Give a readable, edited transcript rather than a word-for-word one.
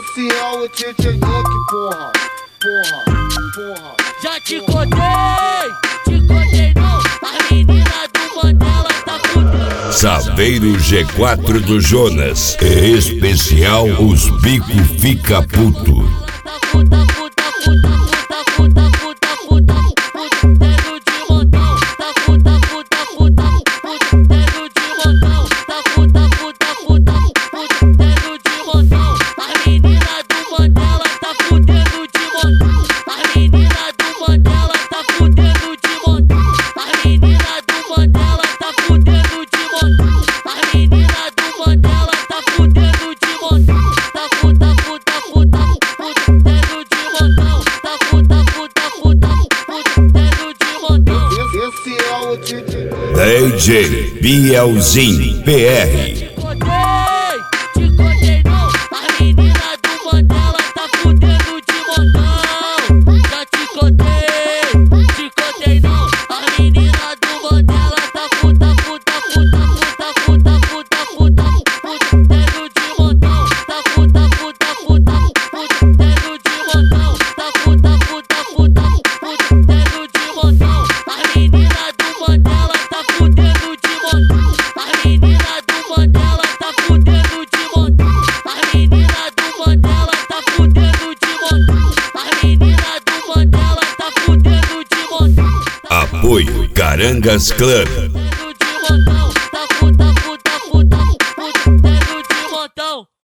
Esse é o Tchê-Tchê-Nique, porra. Já te contei não. A menina do Mandela tá fudendo. Saveiro G4 do Jonas, especial Os Bico Fica Puto. DJ Bielzinho PR. Te contei não. A menina do Mandela tá fudendo de montão. Já te contei não. A menina do Mandela tá fudendo de montão. Tá fudendo de montão. A menina do Mandela tá fudendo de montão. A menina do Mandela tá fudendo de montão. A menina do Mandela tá fudendo de montão. A menina do Mandela tá fudendo de montão. Apoio Carangas Club.